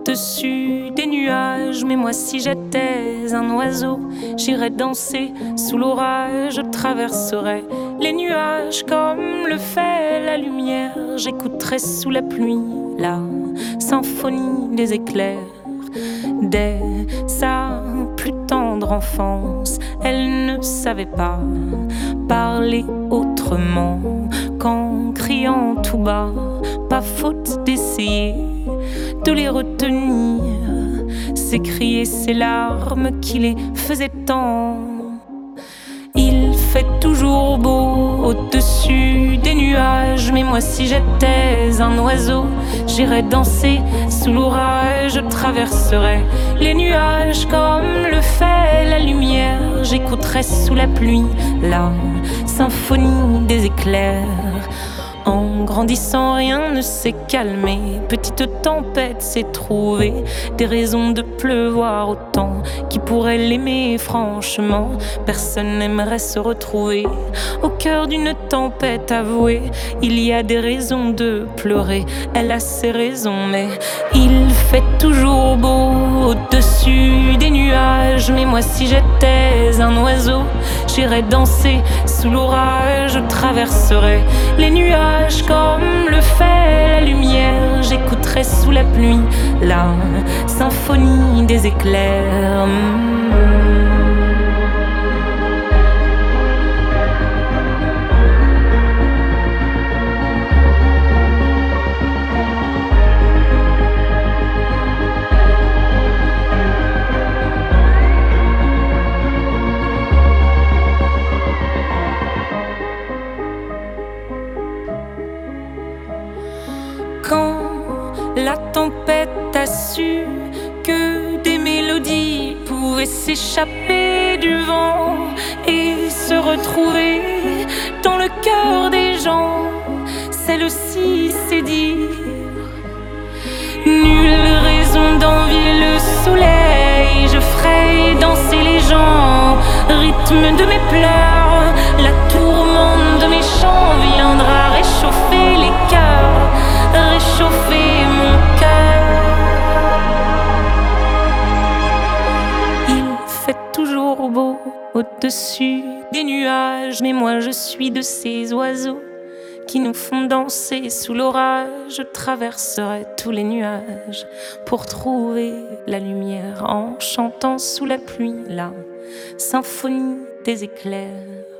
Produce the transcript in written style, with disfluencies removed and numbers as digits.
au-dessus des nuages. Mais moi si j'étais un oiseau, j'irais danser sous l'orage. Je traverserais les nuages comme le fait la lumière. J'écouterais sous la pluie la symphonie des éclairs. Dès sa plus tendre enfance, elle ne savait pas parler autrement qu'en criant tout bas. Pas faute d'essayer de les retenir, s'écrier ces larmes qui les faisaient tant. Il fait toujours beau au-dessus des nuages. Mais moi si j'étais un oiseau, j'irais danser sous l'orage. Je traverserais les nuages comme le fait la lumière. J'écouterais sous la pluie la symphonie des éclairs. En grandissant, rien ne s'est calmé. Petite tempête s'est trouvée, des raisons de pleuvoir autant. Qui pourrait l'aimer franchement? Personne n'aimerait se retrouver au cœur d'une tempête avouée. Il y a des raisons de pleurer, elle a ses raisons, mais il fait toujours beau au-dessus des nuages. Mais moi si j'étais un oiseau, j'irais danser sous l'orage. Je traverserais les nuages comme le fait la lumière. J'écouterais sous la pluie la symphonie des éclairs. Quand la tempête a su que des mélodies pouvaient s'échapper du vent et se retrouver dans le cœur des gens, celle-ci s'est dire: nulle raison d'envier le soleil. Je ferai danser les gens, rythme de mes pleurs. La tourmente de mes chants viendra réchauffer les cœurs, réchauffer mon cœur. Il fait toujours beau au-dessus des nuages. Mais moi je suis de ces oiseaux qui nous font danser sous l'orage. Je traverserai tous les nuages pour trouver la lumière, en chantant sous la pluie la symphonie des éclairs.